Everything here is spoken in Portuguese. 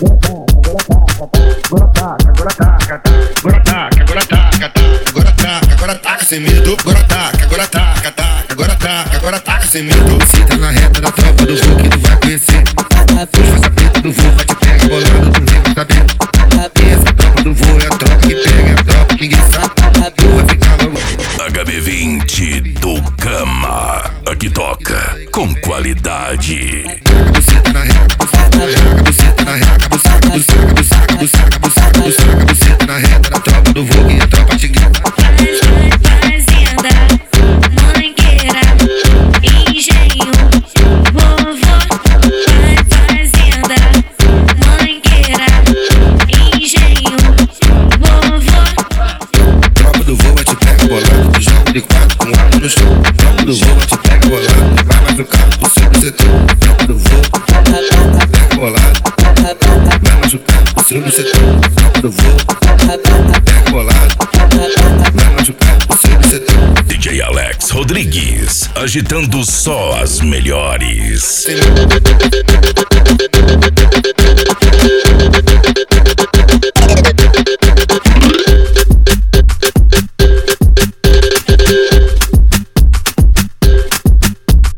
Agora taca sem medo. Agora taca, agora taca sem medo. Você tá na reta da tropa do voo que tu vai conhecer. Faça preto do voo, vai te pegar bolado, tu nem vai saber. Essa tropa do voo é a tropa que pega, é a tropa que ninguém sabe. Tu vai ficar logo. HB20 do Cama, aqui toca com qualidade. Você tá na reta, você tá na reta, você tá na reta da tropa do voo que é a tropa te guia. Fazenda, Mangueira, Engenho, vovô. Fazenda, Mangueira, Engenho, vovô. Tropa do voo vai te pegar bolado, tu joga de quatro com água no chão. Tropa do voo vai te pegar bolado, vai machucar o seu setor. Tropa do voo, pega bolado, vai machucar o seu setor. Tropa do voo, pega bolado, vai machucar o seu setor. DJ Alex Rodrigues, agitando só as melhores. Sem medo.